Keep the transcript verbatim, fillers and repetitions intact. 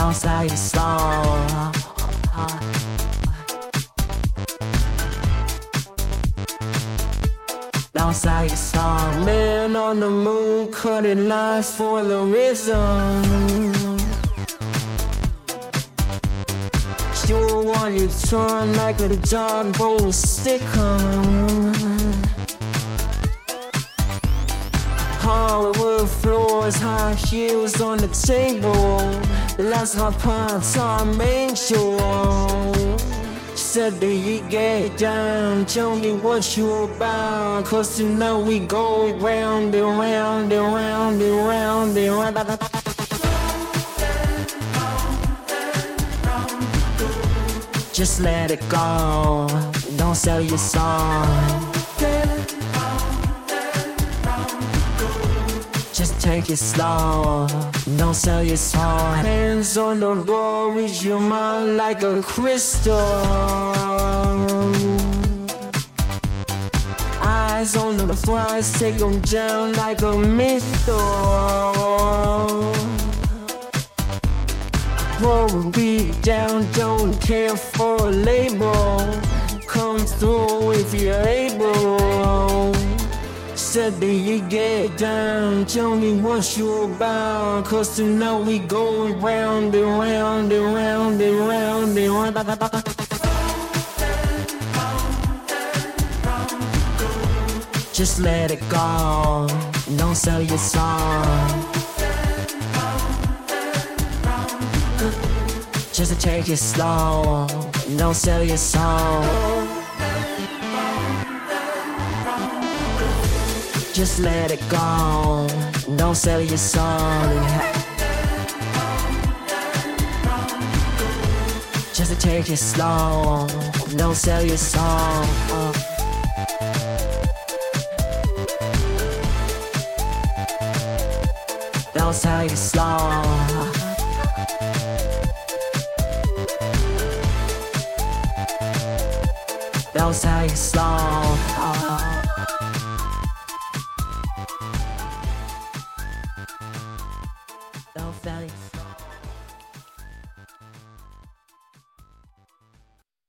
Don't sell your soul. Don't sell your soul. Man on the moon, cutting lines for the rhythm. You want you turn like a dog roll stick on. Hollywood floors, high heels on the table. That's how parts are made sure. Said that you get down, tell me what you about. Cause you know we go round and round and round and round and round. Just let it go, don't sell your soul. Just take it slow, don't sell your soul. Hands on the door, reach your mind like a crystal. Eyes on the flies, take them down like a missile. Roll a beat down, don't care for a label. Come through if you're able. Said that you get down, tell me what you about. Cause tonight we go round and round and round and round and round. Just let it go, don't sell your soul. Just to take it slow, don't sell your soul. Just let it go, don't sell your soul. Just to take it slow, don't sell your soul. Don't sell your soul. Don't sell your soul.